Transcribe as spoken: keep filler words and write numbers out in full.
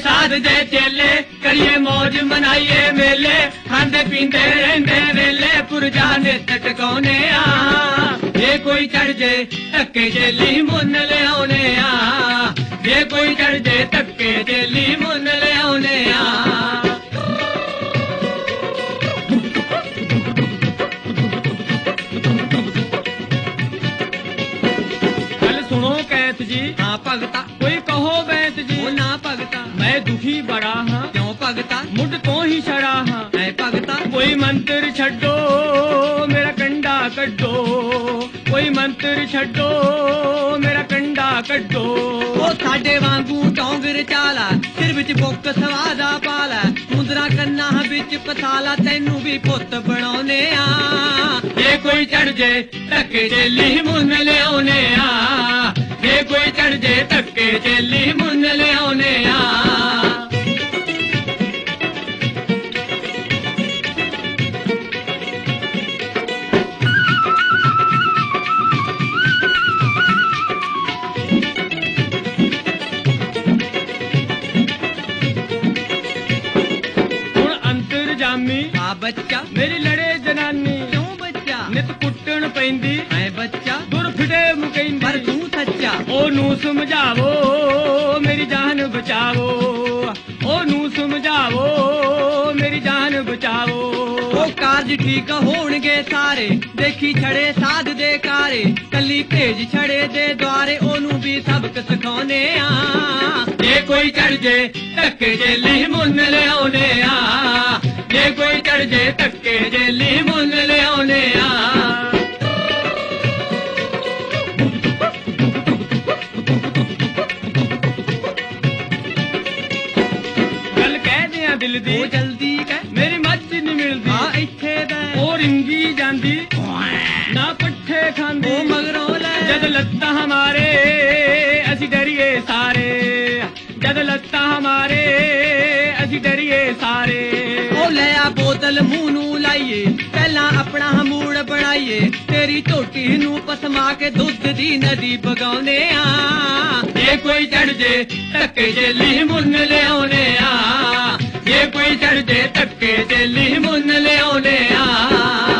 साध दे चेले करिए मौज मनाइए मेले खांदे पींदे रहंदे वेले पुरजा ने टटकाउने आ जे कोई चढ़ जे धक्के जेली मुन ले आउने आ जे कोई चढ़ जे धक्के जेली मुन ले आउने आ जी हाँ भगता कोई कहो बैत जी वो ना भगता मैं दुखी बड़ा हाँ क्यों भगता मुझ तो ही छड़ा हाँ मैं भगता कोई मंत्र छड्डो मेरा कंडा कड्डो कोई मंत्र छड्डो मेरा कंडा कड्डो वो साडे वांगू डोंगर चाला सिर विच बुक सवादा पाला मुंदरा कन्ना विच पथाला तैनू भी पुत बनाउने आ जे कोई चढ़ जे धक्के जेली मुन ले आउने आ जे कोई चढ़ जे धक्के जेली मुन ले आउने आ हुण अंतर जामी आ बच्चा मेरी लड़े जनानी क्यों बच्चा नित कुट्टण पैंदी है बच्चा दुर फिटे मुकैंदी पर तू सच्चा ओनू समझावो मेरी जान बचावो ओनू समझावो मेरी जान बचावो ओ कारज ठीक होणगे सारे देखी छड़े साध दे कारे कली भेज छड़े दे द्वारे ओनू भी सबक सिखाउने आ जे कोई चढ़ जे धक्के जेली मुन ले आउने आ जे कोई चढ़ जे धक्के जेली मुन ले आउने आ दिल दी जल्दी कह मेरी मच नहीं मिलती हाँ इत्थे दै ओ रिंगी जांदी ना पट्ठे खांदी ओ मगरों ले जद लत्ता हमारे असी डरिए सारे जद लत्ता हमारे असी डरिए सारे ओ ले आ बोतल मुंह नू लाइए पहला अपना मूड बनाइए तेरी झोटी नू पसमा के दुध दी नदी बगाउने आ जे कोई चढ़ जे धक्के जेली मुन ले आउने आ जे कोई चढ़ जे धक्के जेली मुन ले आउने आ